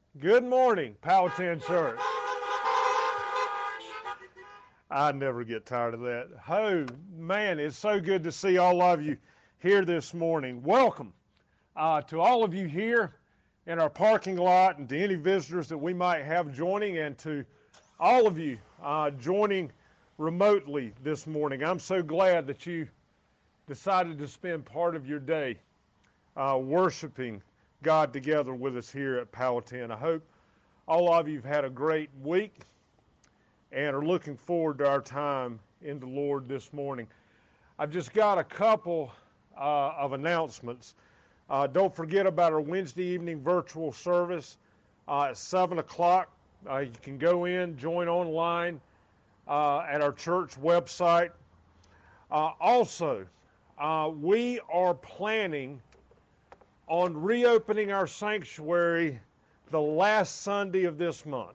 Good morning, Powhatan Church. I never get tired of that. Oh, man, it's so good to see all of you here this morning. Welcome to all of you here in our parking lot and to any visitors that we might have joining and to all of you joining remotely this morning. I'm so glad that you decided to spend part of your day worshiping God together with us here at Powhatan. I hope all of you have had a great week and are looking forward to our time in the Lord this morning. I've just got a couple of announcements. Don't forget about our Wednesday evening virtual service at 7 o'clock. You can go in, join online at our church website. Also, we are planning on reopening our sanctuary the last Sunday of this month.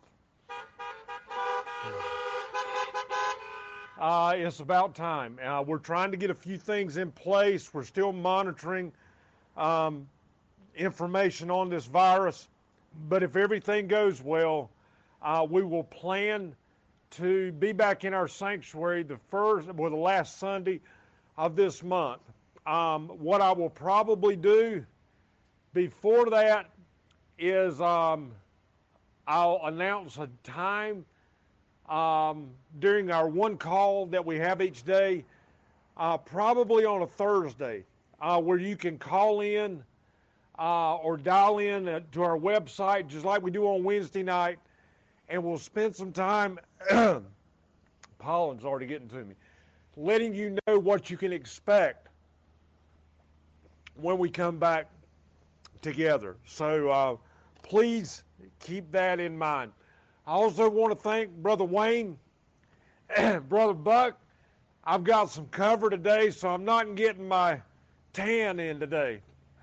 It's about time. We're trying to get a few things in place. We're still monitoring information on this virus. But if everything goes well, we will plan to be back in our sanctuary the last Sunday of this month. What I will probably do before that is I'll announce a time during our one call that we have each day, probably on a Thursday, where you can call in or dial in to our website, just like we do on Wednesday night, and we'll spend some time, pollen's already getting to me, letting you know what you can expect when we come back together. So please keep that in mind. I also want to thank Brother Wayne, Brother Buck. I've got some cover today, so I'm not getting my tan in today.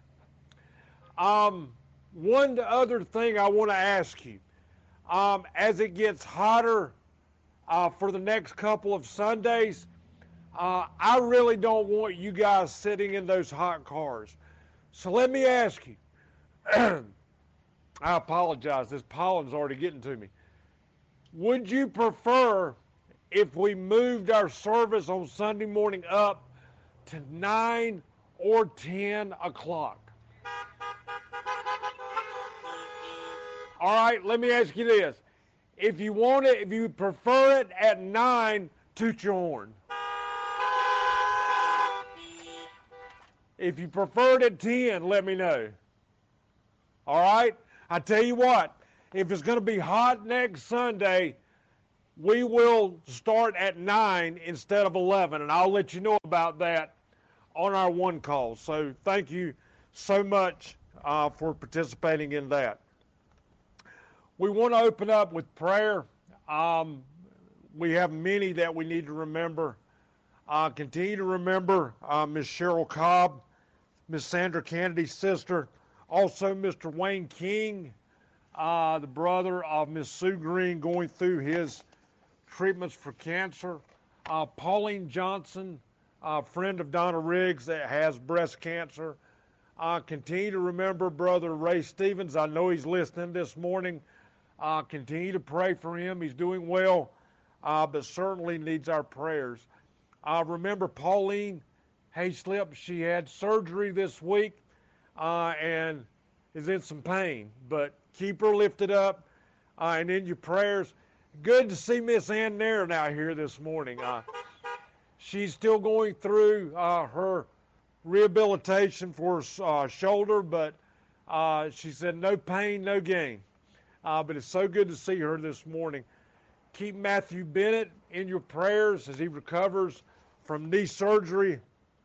One other thing I want to ask you, as it gets hotter for the next couple of Sundays, I really don't want you guys sitting in those hot cars. So let me ask you, I apologize, this pollen's already getting to me. Would you prefer if we moved our service on Sunday morning up to 9 or 10 o'clock? All right, let me ask you this. If you prefer it at 9, toot your horn. If you prefer it at 10, let me know. All right? I tell you what, if it's going to be hot next Sunday, we will start at 9 instead of 11, and I'll let you know about that on our one call. So thank you so much for participating in that. We want to open up with prayer. We have many that we need to remember. Continue to remember Miss Cheryl Cobb, Miss Sandra Kennedy's sister, also Mr. Wayne King, the brother of Miss Sue Green, going through his treatments for cancer. Pauline Johnson, a friend of Donna Riggs that has breast cancer. Continue to remember Brother Ray Stevens. I know he's listening this morning. Continue to pray for him. He's doing well, but certainly needs our prayers. Remember Pauline Hayslip. She had surgery this week and is in some pain, but keep her lifted up and in your prayers. Good to see Miss Ann Nairn out here this morning. She's still going through her rehabilitation for her shoulder, but she said no pain, no gain. But it's so good to see her this morning. Keep Matthew Bennett in your prayers as he recovers from knee surgery.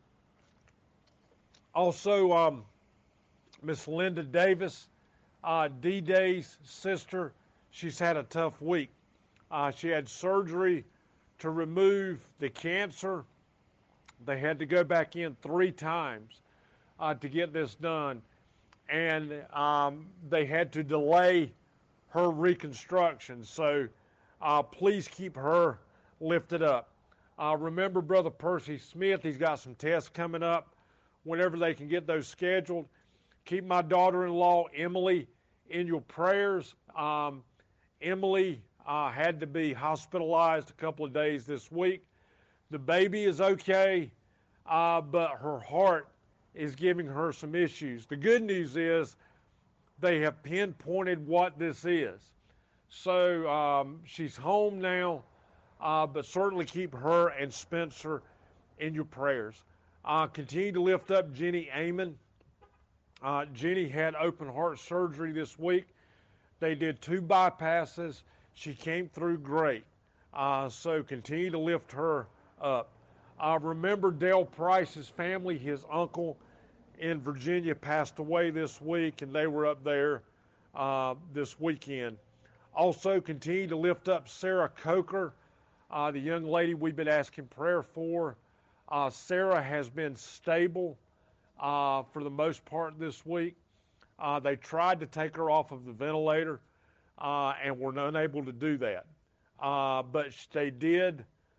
Also, Miss Linda Davis, D-Day's sister, she's had a tough week. She had surgery to remove the cancer. They had to go back in 3 times to get this done. And they had to delay her reconstruction. So please keep her lifted up. Remember Brother Percy Smith, he's got some tests coming up whenever they can get those scheduled. Keep my daughter-in-law, Emily, in your prayers. Emily had to be hospitalized a couple of days this week. The baby is okay, but her heart is giving her some issues. The good news is they have pinpointed what this is. So she's home now, but certainly keep her and Spencer in your prayers. Continue to lift up Jenny Amon. Jenny had open heart surgery this week. They did 2 bypasses. She came through great. So continue to lift her up. Remember Dale Price's family, his uncle in Virginia passed away this week, and they were up there this weekend. Also, continue to lift up Sarah Coker, the young lady we've been asking prayer for. Sarah has been stable for the most part this week. They tried to take her off of the ventilator and were unable to do that. But they did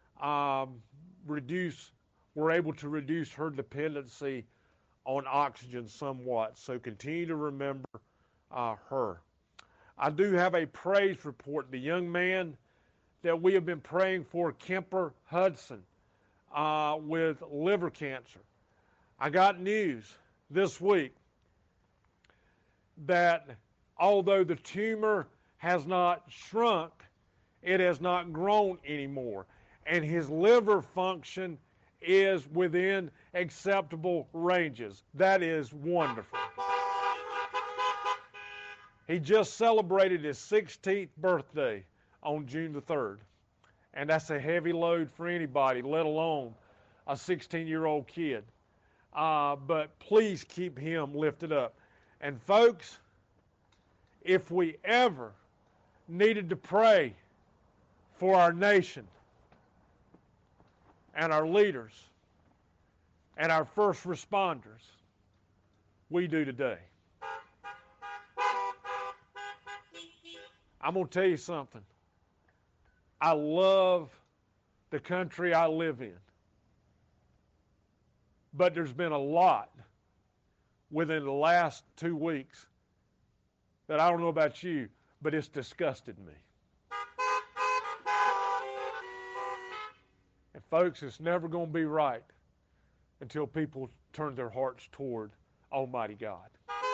were able to reduce her dependency on oxygen somewhat. So continue to remember her. I do have a praise report. The young man that we have been praying for, Kemper Hudson, with liver cancer. I got news this week that although the tumor has not shrunk, it has not grown anymore. And his liver function is within acceptable ranges. That is wonderful. He just celebrated his 16th birthday on June the 3rd. And that's a heavy load for anybody, let alone a 16-year-old kid. But please keep him lifted up. And folks, if we ever needed to pray for our nation and our leaders and our first responders, we do today. I'm going to tell you something. I love the country I live in. But there's been a lot within the last 2 weeks that I don't know about you, but it's disgusted me. And folks, it's never going to be right until people turn their hearts toward Almighty God.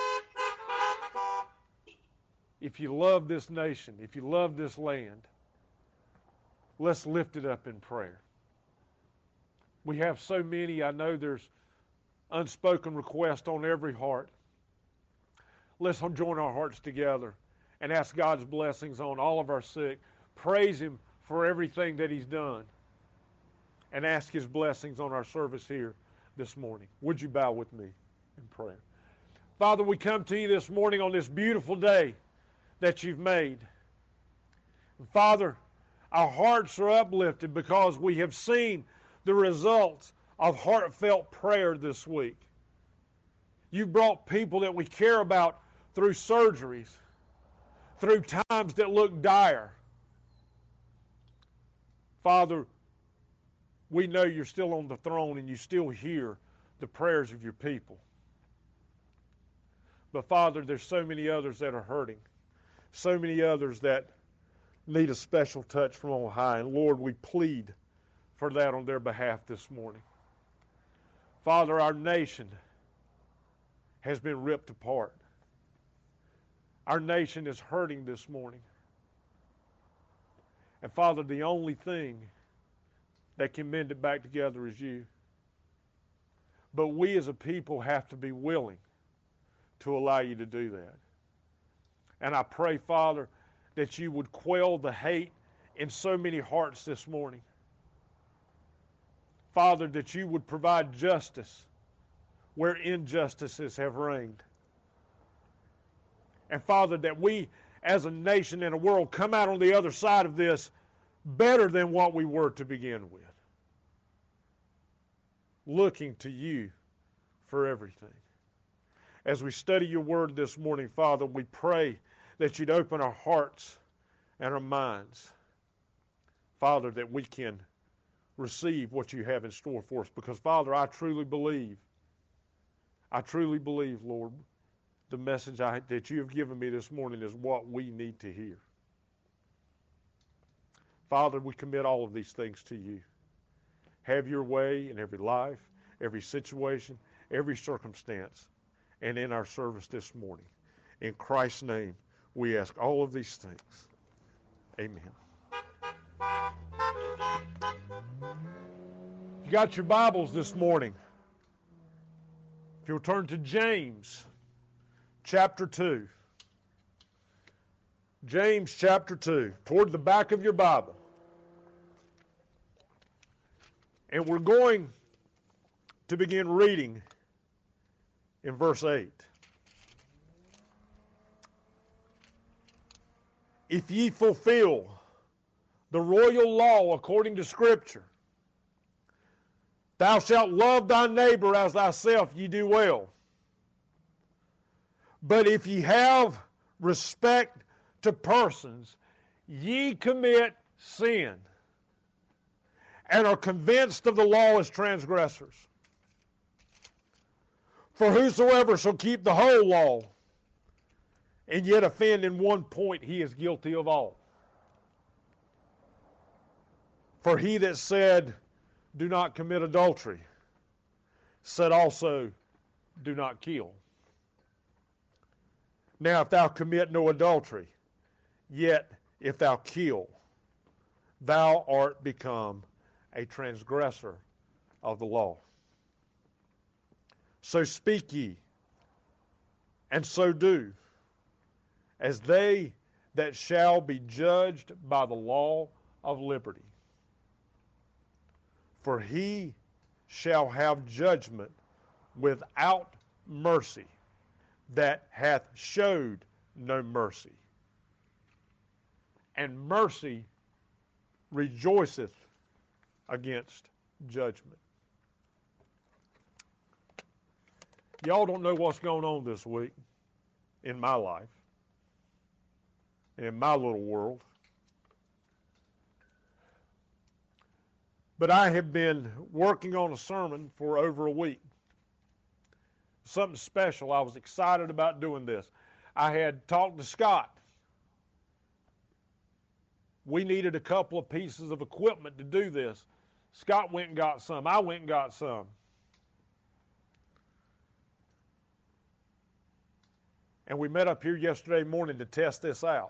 If you love this nation, if you love this land, let's lift it up in prayer. We have so many. I know there's unspoken requests on every heart. Let's join our hearts together and ask God's blessings on all of our sick. Praise Him for everything that He's done. And ask His blessings on our service here this morning. Would you bow with me in prayer? Father, we come to you this morning on this beautiful day that you've made. And Father, our hearts are uplifted because we have seen the results of heartfelt prayer this week. You brought people that we care about through surgeries, through times that look dire. Father, we know you're still on the throne and you still hear the prayers of your people. But Father, there's so many others that are hurting, so many others that need a special touch from on high. And Lord, we plead for that on their behalf this morning. Father, our nation has been ripped apart. Our nation is hurting this morning. And Father, the only thing that can mend it back together is you. But we as a people have to be willing to allow you to do that. And I pray, Father, that you would quell the hate in so many hearts this morning. Father, that you would provide justice where injustices have reigned. And Father, that we as a nation and a world come out on the other side of this better than what we were to begin with. Looking to you for everything. As we study your word this morning, Father, we pray that you'd open our hearts and our minds, Father, that we can receive what you have in store for us. Because, Father, I truly believe, Lord, the message that you have given me this morning is what we need to hear. Father, we commit all of these things to you. Have your way in every life, every situation, every circumstance, and in our service this morning. In Christ's name, we ask all of these things. Amen. You got your Bibles this morning. If you'll turn to James chapter 2. James chapter 2, toward the back of your Bible. And we're going to begin reading in verse 8. If ye fulfill the royal law according to Scripture, thou shalt love thy neighbor as thyself, ye do well. But if ye have respect to persons, ye commit sin, and are convinced of the law as transgressors. For whosoever shall keep the whole law, and yet offend in one point, he is guilty of all. For he that said, do not commit adultery, said also, do not kill. Now if thou commit no adultery, yet if thou kill, thou art become a transgressor of the law. So speak ye, and so do, as they that shall be judged by the law of liberty. For he shall have judgment without mercy that hath showed no mercy. And mercy rejoiceth against judgment. Y'all don't know what's going on this week in my life, in my little world. But I have been working on a sermon for over a week. Something special. I was excited about doing this. I had talked to Scott. We needed a couple of pieces of equipment to do this. Scott went and got some. I went and got some. And we met up here yesterday morning to test this out.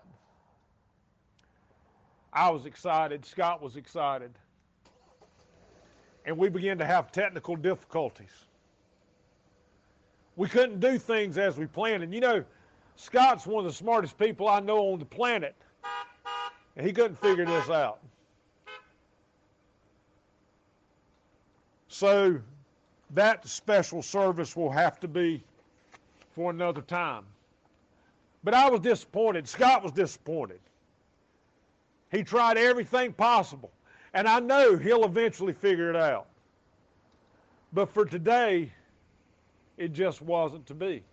I was excited. Scott was excited. And we began to have technical difficulties. We couldn't do things as we planned. And you know, Scott's one of the smartest people I know on the planet. And he couldn't figure this out. So that special service will have to be for another time. But I was disappointed. Scott was disappointed. He tried everything possible. And I know he'll eventually figure it out. But for today, it just wasn't to be.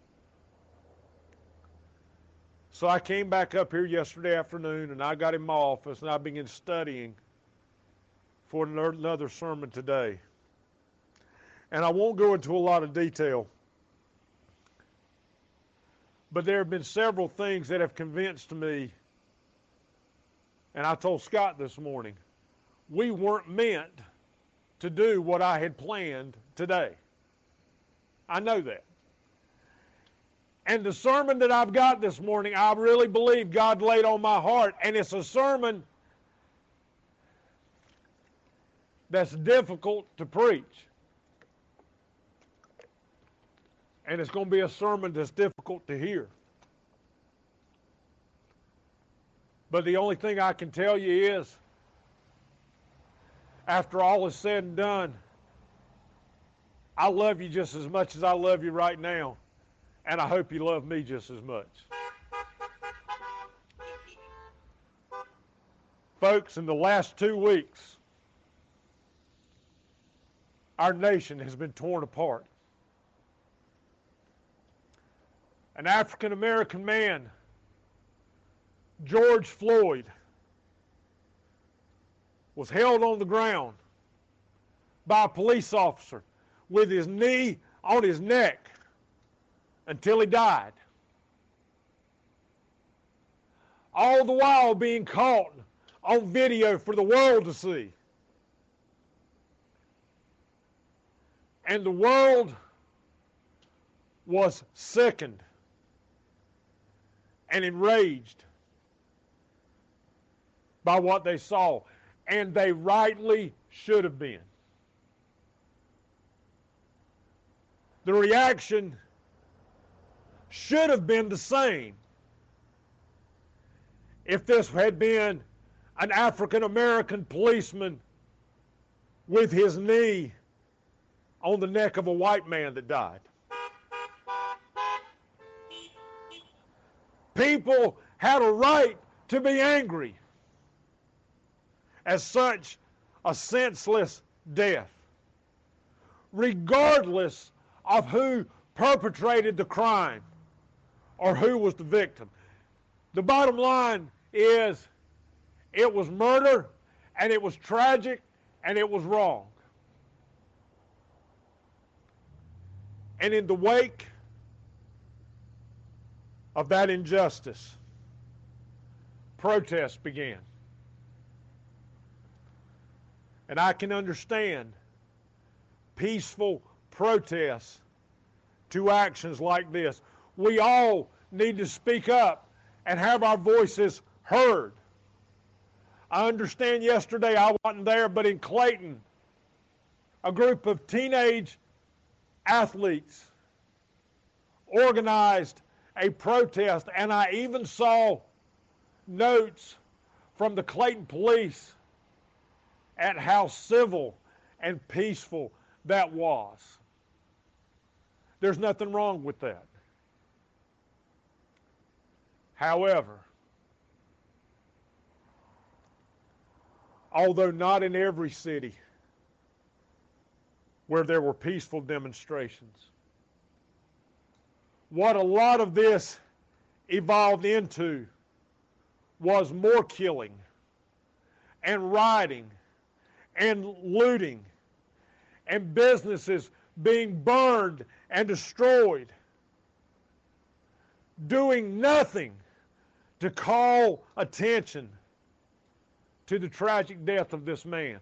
So I came back up here yesterday afternoon, and I got in my office, and I began studying for another sermon today. And I won't go into a lot of detail, but there have been several things that have convinced me, and I told Scott this morning, we weren't meant to do what I had planned today. I know that. And the sermon that I've got this morning, I really believe God laid on my heart, and it's a sermon that's difficult to preach. And it's going to be a sermon that's difficult to hear. But the only thing I can tell you is, after all is said and done, I love you just as much as I love you right now. And I hope you love me just as much. Folks, in the last 2 weeks, our nation has been torn apart. An African American man, George Floyd, was held on the ground by a police officer with his knee on his neck until he died. All the while being caught on video for the world to see. And the world was sickened and enraged by what they saw. And they rightly should have been. The reaction should have been the same if this had been an African American policeman with his knee on the neck of a white man that died. People had a right to be angry at such a senseless death, regardless of who perpetrated the crime or who was the victim. The bottom line is it was murder, and it was tragic, and it was wrong. And in the wake of that injustice, protests began. And I can understand peaceful protests to actions like this. We all need to speak up and have our voices heard. I understand yesterday, I wasn't there, but in Clayton, a group of teenage athletes organized a protest, and I even saw notes from the Clayton police at how civil and peaceful that was. There's nothing wrong with that. However, although not in every city where there were peaceful demonstrations, what a lot of this evolved into was more killing and rioting and looting and businesses being burned and destroyed, doing nothing to call attention to the tragic death of this man,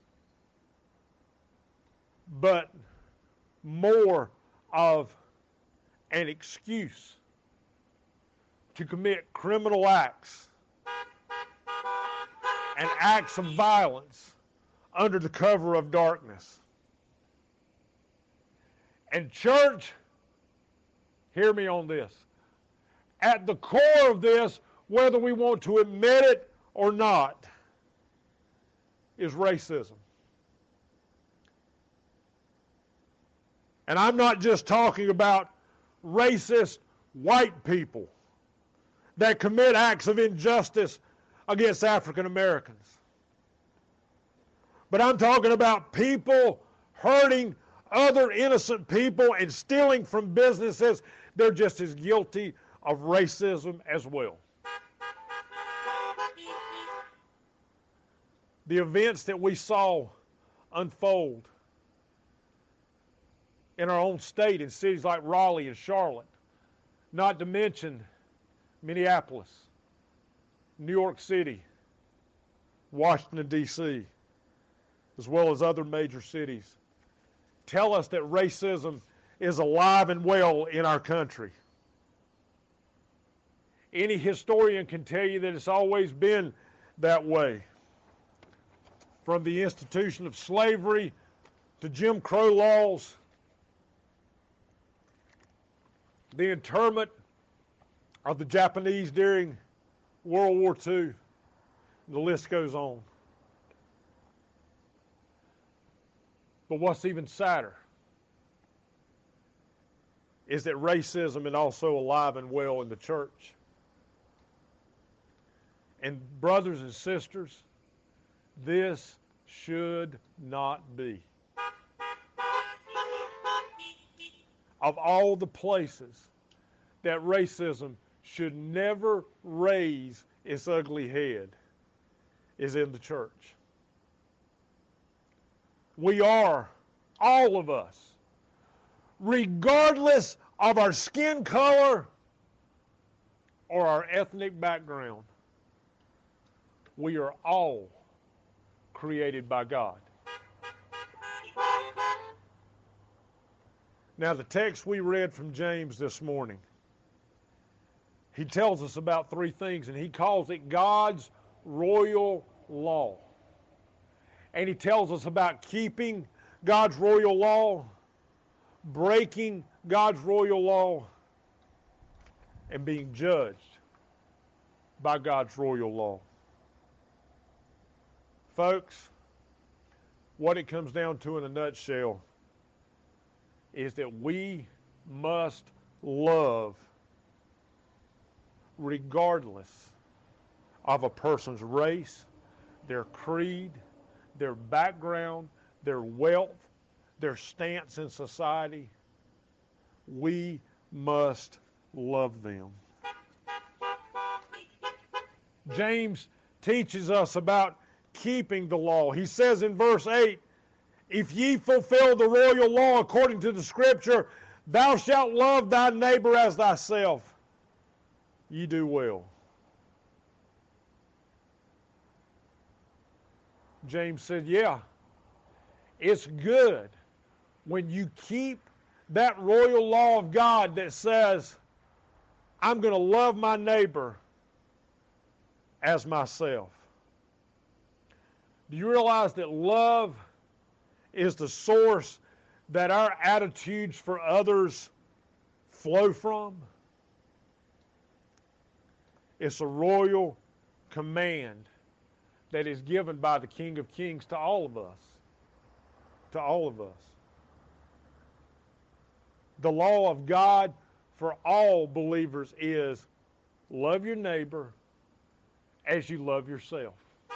but more of an excuse to commit criminal acts and acts of violence under the cover of darkness. And church, hear me on this. At the core of this, whether we want to admit it or not, is racism. And I'm not just talking about racist white people that commit acts of injustice against African Americans. But I'm talking about people hurting other innocent people and stealing from businesses. They're just as guilty of racism as well. The events that we saw unfold in our own state in cities like Raleigh and Charlotte, not to mention Minneapolis, New York City, Washington, D.C., as well as other major cities, tell us that racism is alive and well in our country. Any historian can tell you that it's always been that way. From the institution of slavery to Jim Crow laws, the internment of the Japanese during World War II, the list goes on. But what's even sadder is that racism is also alive and well in the church. And brothers and sisters, this should not be. Of all the places that racism should never raise its ugly head is in the church. We are, all of us, regardless of our skin color or our ethnic background. We are all created by God. Now, the text we read from James this morning, he tells us about three things, and he calls it God's royal law. And he tells us about keeping God's royal law, breaking God's royal law, and being judged by God's royal law. Folks, what it comes down to in a nutshell is that we must love regardless of a person's race, their creed, their background, their wealth, their stance in society. We must love them. James teaches us about keeping the law. He says in verse 8, if ye fulfill the royal law according to the Scripture, thou shalt love thy neighbor as thyself. Ye do well. James said, yeah, it's good when you keep that royal law of God that says, I'm going to love my neighbor as myself. Do you realize that love is the source that our attitudes for others flow from? It's a royal command that is given by the King of Kings to all of us. To all of us. The law of God for all believers is love your neighbor as you love yourself.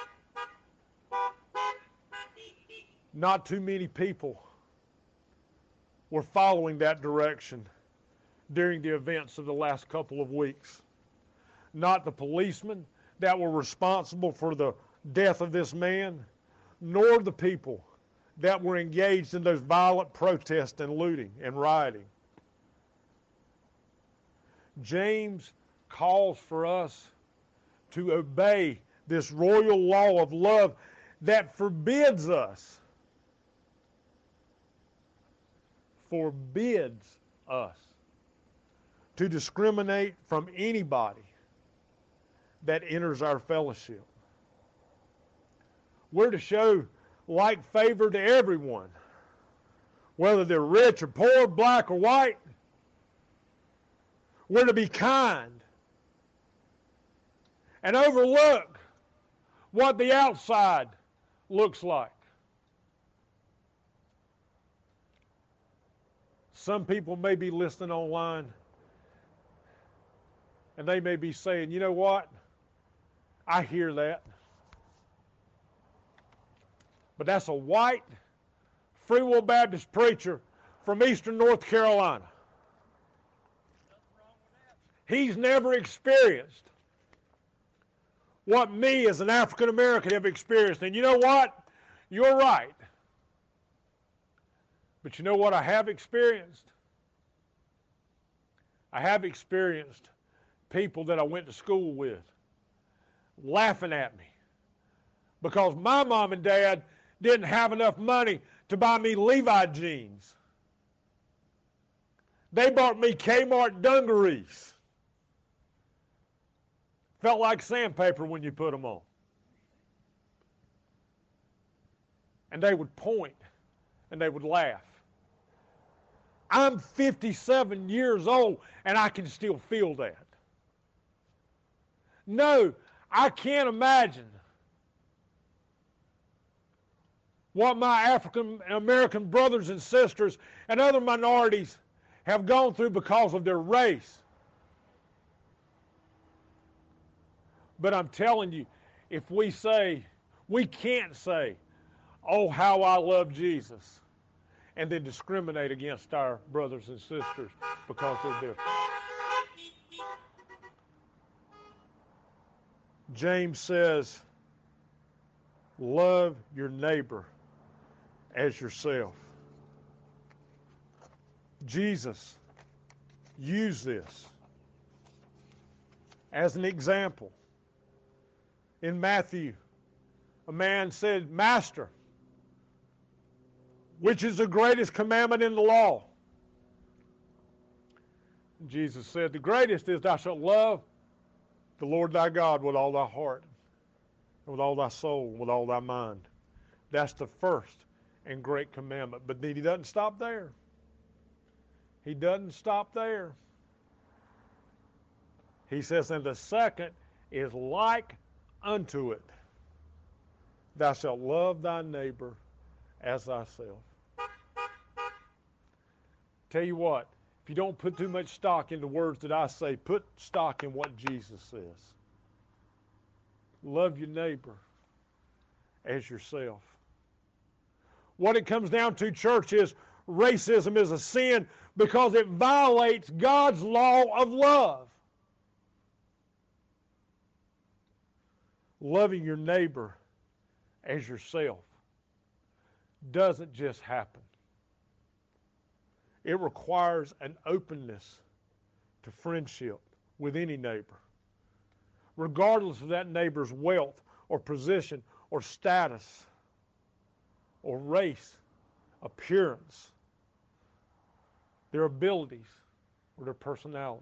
Not too many people were following that direction during the events of the last couple of weeks. Not the policemen that were responsible for the death of this man, nor the people that were engaged in those violent protests and looting and rioting. James calls for us to obey this royal law of love that forbids us to discriminate from anybody that enters our fellowship. We're to show like favor to everyone, whether they're rich or poor, black or white. We're to be kind and overlook what the outside looks like. Some people may be listening online and they may be saying, you know what? I hear that. But that's a white Free Will Baptist preacher from eastern North Carolina. He's never experienced what me as an African American have experienced. And you know what? You're right. But you know what I have experienced? I have experienced people that I went to school with laughing at me because my mom and dad didn't have enough money to buy me Levi jeans. They bought me Kmart dungarees. Felt like sandpaper when you put them on. And they would point and they would laugh. I'm 57 years old and I can still feel that. No, I can't imagine what my African American brothers and sisters and other minorities have gone through because of their race. But I'm telling you, if we can't say, oh, how I love Jesus, and then discriminate against our brothers and sisters because they're different. James says, love your neighbor as yourself. Jesus use this as an example. In Matthew, a man said, Master, which is the greatest commandment in the law? And Jesus said, the greatest is thou shalt love the Lord thy God with all thy heart, with all thy soul, with all thy mind. That's the first and great commandment. But then he doesn't stop there. He doesn't stop there. He says, and the second is like unto it. Thou shalt love thy neighbor as thyself. Tell you what, if you don't put too much stock in the words that I say, put stock in what Jesus says. Love your neighbor as yourself. What it comes down to, church, is racism is a sin because it violates God's law of love. Loving your neighbor as yourself doesn't just happen. It requires an openness to friendship with any neighbor, regardless of that neighbor's wealth or position or status or race, appearance, their abilities, or their personality.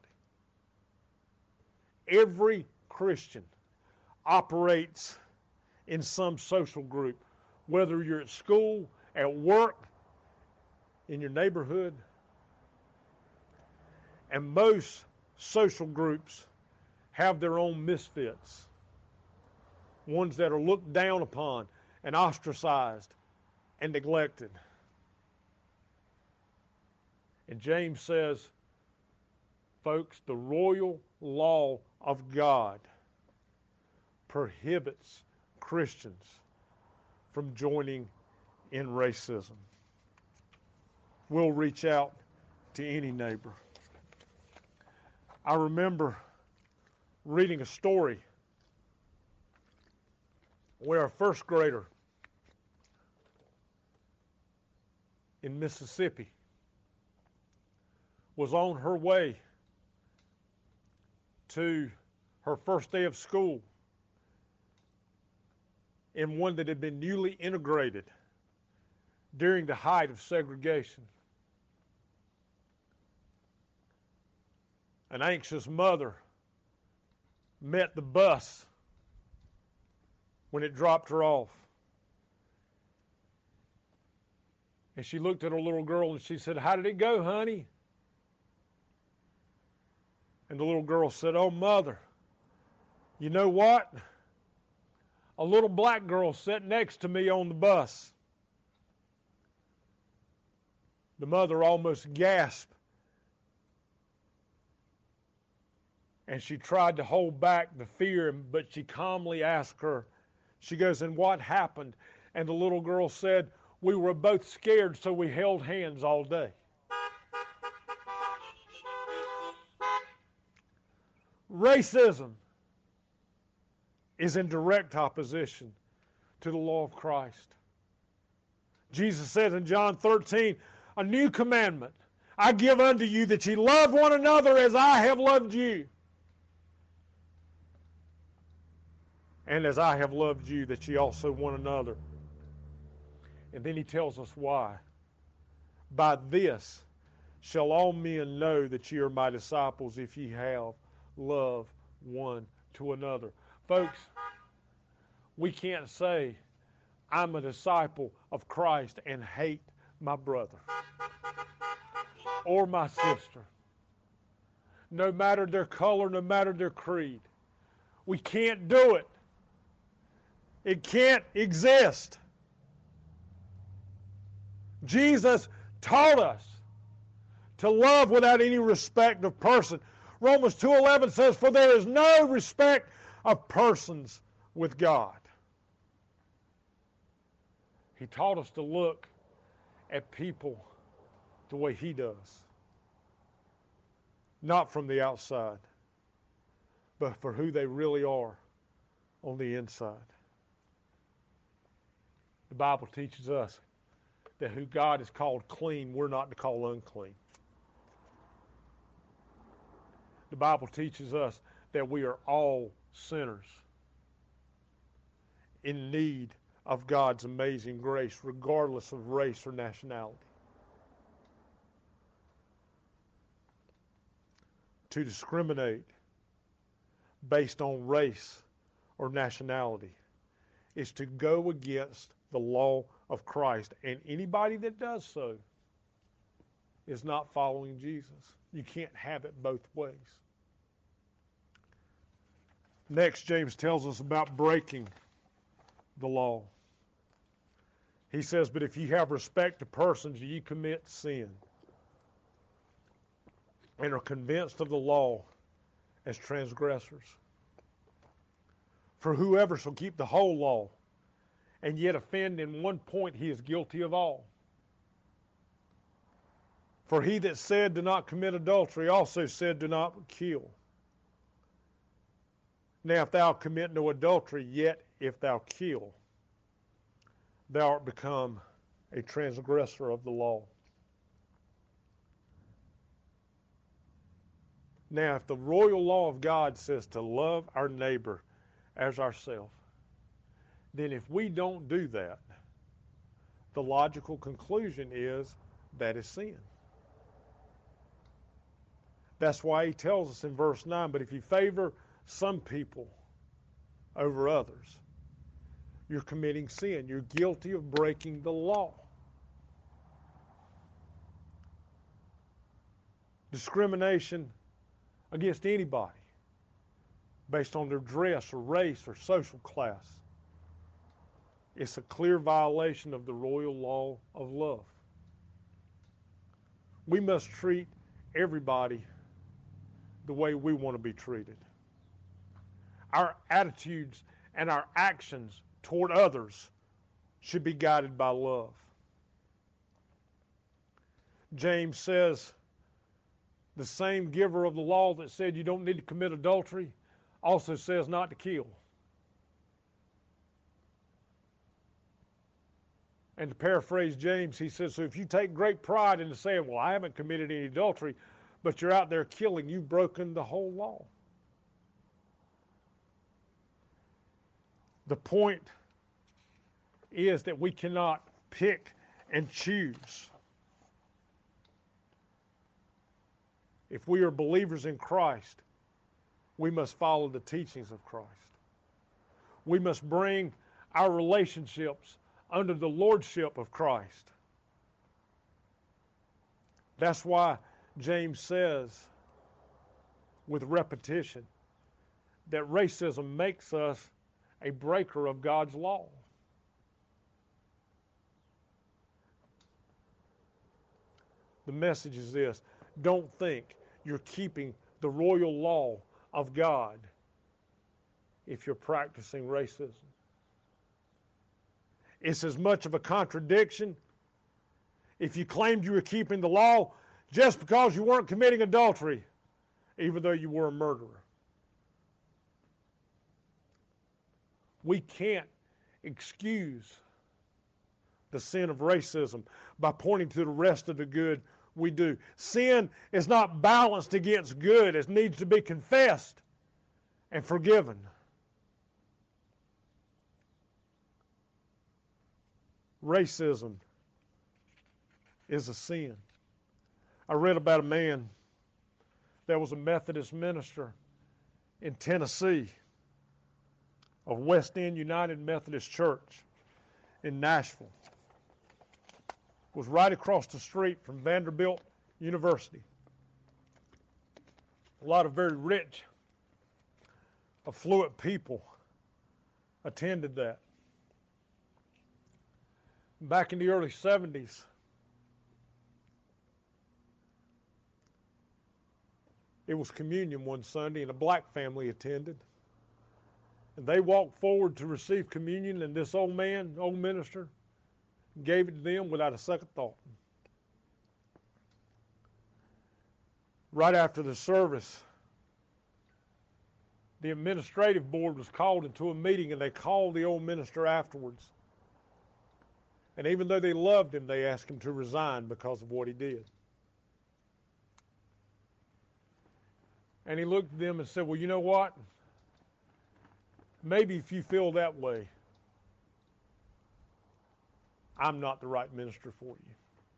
Every Christian operates in some social group, whether you're at school, at work, in your neighborhood. And most social groups have their own misfits, ones that are looked down upon and ostracized and neglected. And James says, folks, the royal law of God prohibits Christians from joining in racism. We'll reach out to any neighbor. I remember reading a story where a first grader in Mississippi was on her way to her first day of school in one that had been newly integrated during the height of segregation. An anxious mother met the bus when it dropped her off. And she looked at her little girl and she said, "How did it go, honey?" And the little girl said, "Oh, mother, you know what? A little black girl sat next to me on the bus." The mother almost gasped. And she tried to hold back the fear, but she calmly asked her, she goes, "And what happened?" And the little girl said, "We were both scared, so we held hands all day." Racism is in direct opposition to the law of Christ. Jesus said in John 13, "A new commandment I give unto you, that ye love one another as I have loved you. And as I have loved you, that ye also one another." And then he tells us why. "By this shall all men know that ye are my disciples, if ye have love one to another." Folks, we can't say, "I'm a disciple of Christ," and hate my brother or my sister, no matter their color, no matter their creed. We can't do it. It can't exist. Jesus taught us to love without any respect of person. Romans 2:11 says, "For there is no respect of persons with God." He taught us to look at people the way he does. Not from the outside, but for who they really are on the inside. The Bible teaches us that who God has called clean, we're not to call unclean. The Bible teaches us that we are all sinners in need of God's amazing grace, regardless of race or nationality. To discriminate based on race or nationality is to go against the law of Christ. And anybody that does so is not following Jesus. You can't have it both ways. Next, James tells us about breaking the law. He says, but if you have respect to persons, ye commit sin, and are convinced of the law as transgressors. For whoever shall keep the whole law, and yet offend in one point, he is guilty of all. For he that said, do not commit adultery, also said, do not kill. Now if thou commit no adultery, yet if thou kill, thou art become a transgressor of the law. Now, if the royal law of God says to love our neighbor as ourselves, then if we don't do that, the logical conclusion is that is sin. That's why he tells us in verse 9, but if you favor some people over others, you're committing sin. You're guilty of breaking the law. Discrimination against anybody based on their dress or race or social class. It's a clear violation of the royal law of love. We must treat everybody the way we want to be treated. Our attitudes and our actions toward others should be guided by love. James says, the same giver of the law that said you don't need to commit adultery also says not to kill. And to paraphrase James, he says, so if you take great pride in saying, well, I haven't committed any adultery, but you're out there killing, you've broken the whole law. The point is that we cannot pick and choose. If we are believers in Christ, we must follow the teachings of Christ. We must bring our relationships under the lordship of Christ. That's why James says, with repetition, that racism makes us a breaker of God's law. The message is this: don't think you're keeping the royal law of God if you're practicing racism. It's as much of a contradiction if you claimed you were keeping the law just because you weren't committing adultery, even though you were a murderer. We can't excuse the sin of racism by pointing to the rest of the good we do. Sin is not balanced against good. It needs to be confessed and forgiven. Racism is a sin. I read about a man that was a Methodist minister in Tennessee of West End United Methodist Church in Nashville. It was right across the street from Vanderbilt University. A lot of very rich, affluent people attended that. Back in the early 70s, it was communion one Sunday, and a black family attended. And they walked forward to receive communion, and this old man, old minister, gave it to them without a second thought. Right after the service, the administrative board was called into a meeting, and they called the old minister afterwards. And even though they loved him, they asked him to resign because of what he did. And he looked at them and said, well, you know what? Maybe if you feel that way, I'm not the right minister for you.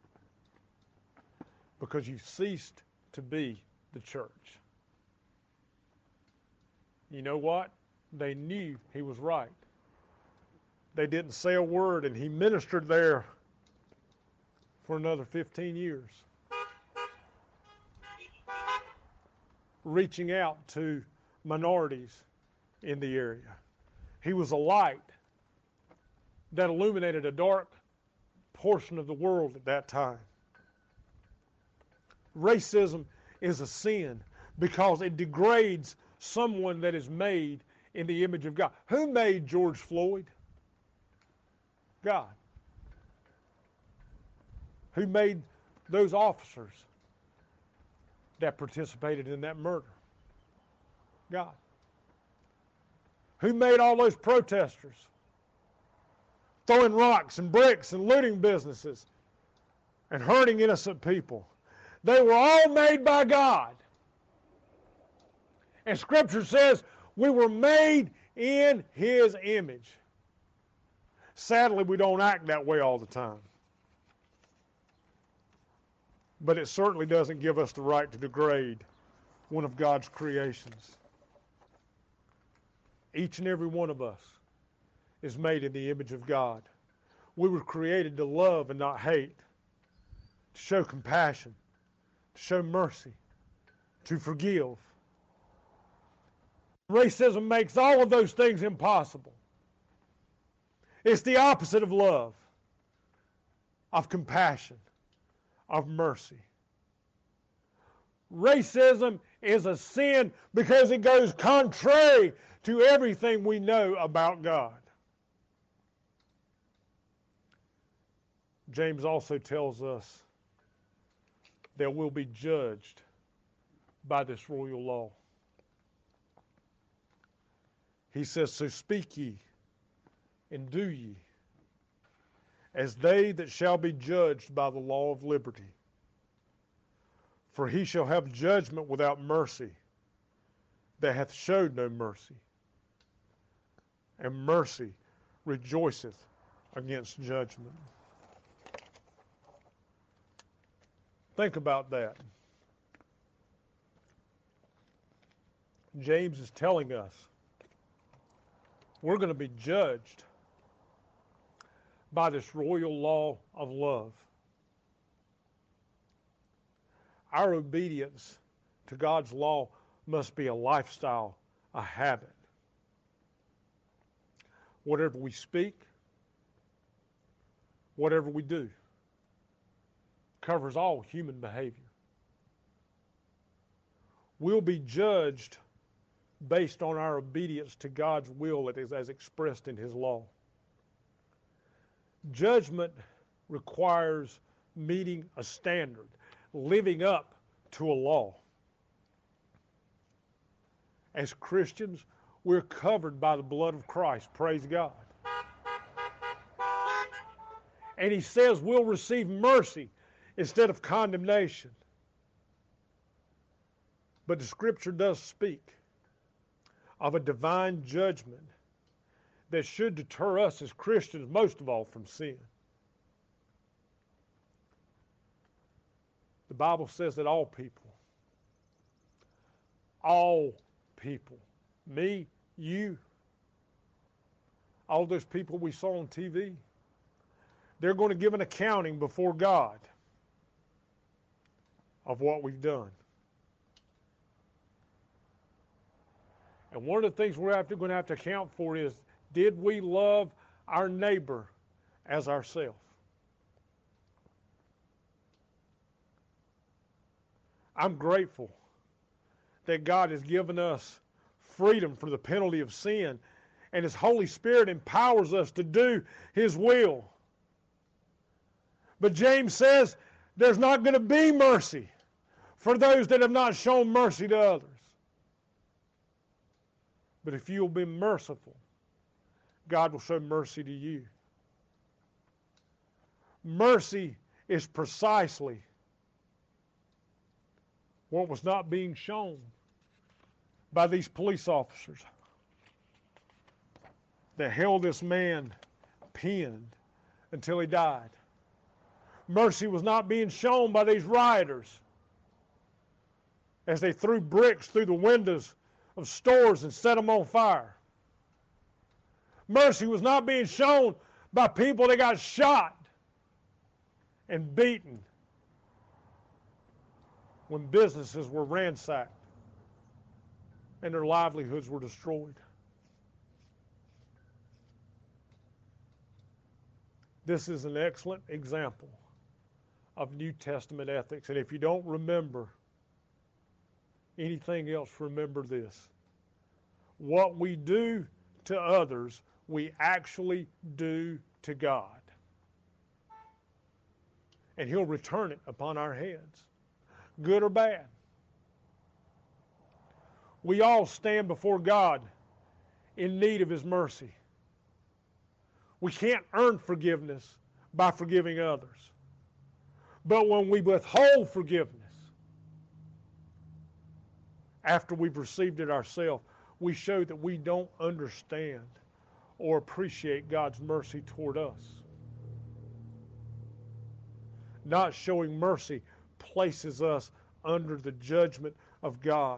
Because you ceased to be the church. You know what? They knew he was right. They didn't say a word, and he ministered there for another 15 years, reaching out to minorities in the area. He was a light that illuminated a dark portion of the world at that time. Racism is a sin because it degrades someone that is made in the image of God. Who made George Floyd? God. Who made those officers that participated in that murder? God. Who made all those protesters throwing rocks and bricks and looting businesses and hurting innocent people? They were all made by God. And Scripture says we were made in His image. Sadly, we don't act that way all the time. But it certainly doesn't give us the right to degrade one of God's creations. Each and every one of us is made in the image of God. We were created to love and not hate, to show compassion, to show mercy, to forgive. Racism makes all of those things impossible. It's the opposite of love, of compassion, of mercy. Racism is a sin because it goes contrary to everything we know about God. James also tells us that we'll be judged by this royal law. He says, so speak ye and do ye as they that shall be judged by the law of liberty. For he shall have judgment without mercy that hath showed no mercy. And mercy rejoiceth against judgment. Think about that. James is telling us we're going to be judged by this royal law of love. Our obedience to God's law must be a lifestyle, a habit. Whatever we speak, whatever we do, covers all human behavior. We'll be judged based on our obedience to God's will as expressed in His law. Judgment requires meeting a standard, living up to a law. As Christians, we're covered by the blood of Christ. Praise God. And He says we'll receive mercy instead of condemnation. But the Scripture does speak of a divine judgment that should deter us as Christians, most of all, from sin. The Bible says that all people, me, you, all those people we saw on TV, they're going to give an accounting before God of what we've done. And one of the things we're going to have to account for is, did we love our neighbor as ourselves? I'm grateful that God has given us freedom from the penalty of sin, and His Holy Spirit empowers us to do His will. But James says there's not going to be mercy for those that have not shown mercy to others. But if you'll be merciful, God will show mercy to you. Mercy is precisely what was not being shown by these police officers that held this man pinned until he died. Mercy was not being shown by these rioters as they threw bricks through the windows of stores and set them on fire. Mercy was not being shown by people that got shot and beaten when businesses were ransacked and their livelihoods were destroyed. This is an excellent example of New Testament ethics. And if you don't remember anything else, remember this. What we do to others, we actually do to God. And He'll return it upon our heads, good or bad. We all stand before God in need of His mercy. We can't earn forgiveness by forgiving others. But when we withhold forgiveness after we've received it ourselves, we show that we don't understand or appreciate God's mercy toward us. Not showing mercy places us under the judgment of God.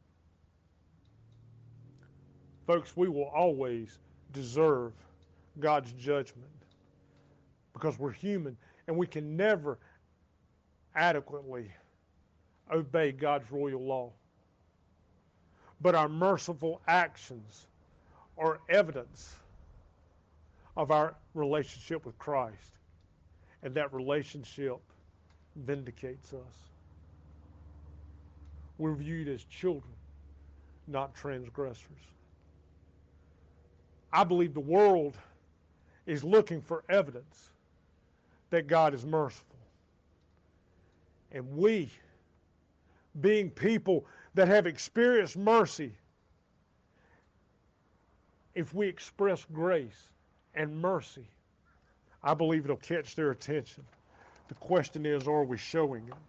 Folks, we will always deserve God's judgment because we're human and we can never adequately obey God's royal law. But our merciful actions are evidence of our relationship with Christ, and that relationship vindicates us. We're viewed as children, not transgressors. I believe the world is looking for evidence that God is merciful. And we, being people that have experienced mercy, if we express grace and mercy, I believe it'll catch their attention. The question is, are we showing it?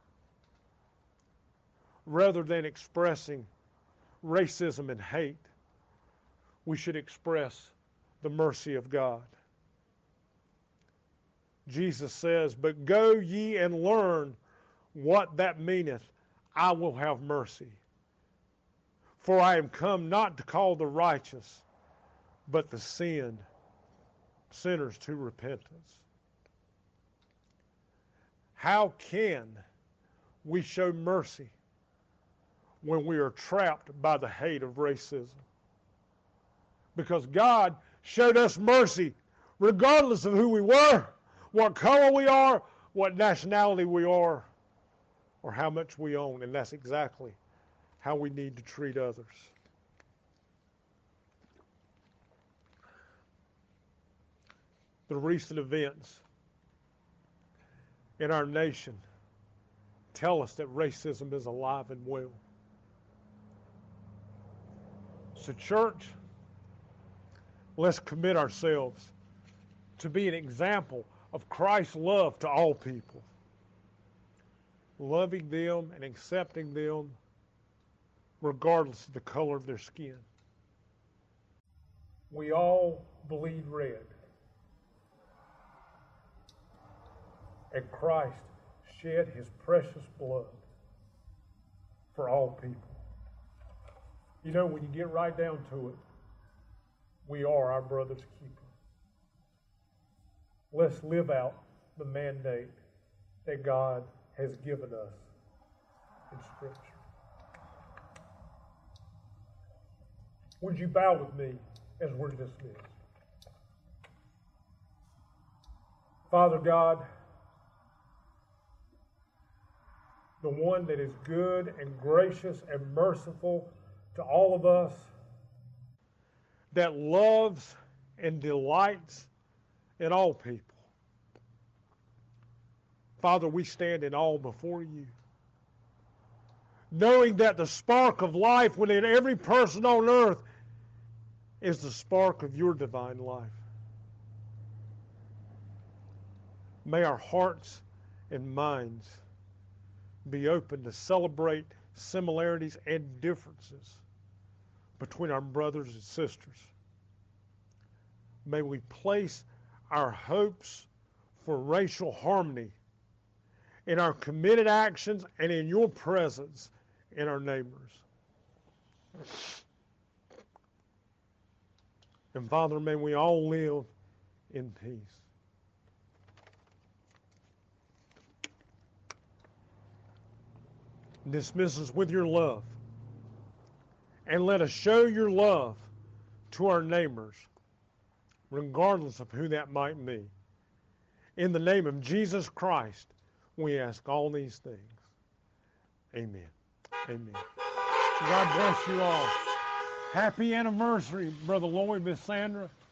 Rather than expressing racism and hate, we should express the mercy of God. Jesus says, "But go ye and learn what that meaneth, I will have mercy. For I am come not to call the righteous, but the sinners to repentance." How can we show mercy when we are trapped by the hate of racism? Because God showed us mercy regardless of who we were, what color we are, what nationality we are, or how much we own. And that's exactly how we need to treat others. The recent events in our nation tell us that racism is alive and well. So, church, let's commit ourselves to be an example of Christ's love to all people, loving them and accepting them regardless of the color of their skin. We all bleed red, and Christ shed His precious blood for all people. You know, when you get right down to it, we are our brother's keeper. Let's live out the mandate that God has given us in Scripture. Would you bow with me as we're dismissed? Father God, the one that is good and gracious and merciful to all of us, that loves and delights in all people. Father, we stand in awe before you, knowing that the spark of life within every person on earth is the spark of your divine life. May our hearts and minds be open to celebrate similarities and differences between our brothers and sisters. May we place our hopes for racial harmony in our committed actions and in your presence in our neighbors. And Father, may we all live in peace. Dismiss us with your love. And let us show your love to our neighbors, regardless of who that might be. In the name of Jesus Christ, we ask all these things. Amen. Amen. God bless you all. Happy anniversary, Brother Lloyd, Miss Sandra.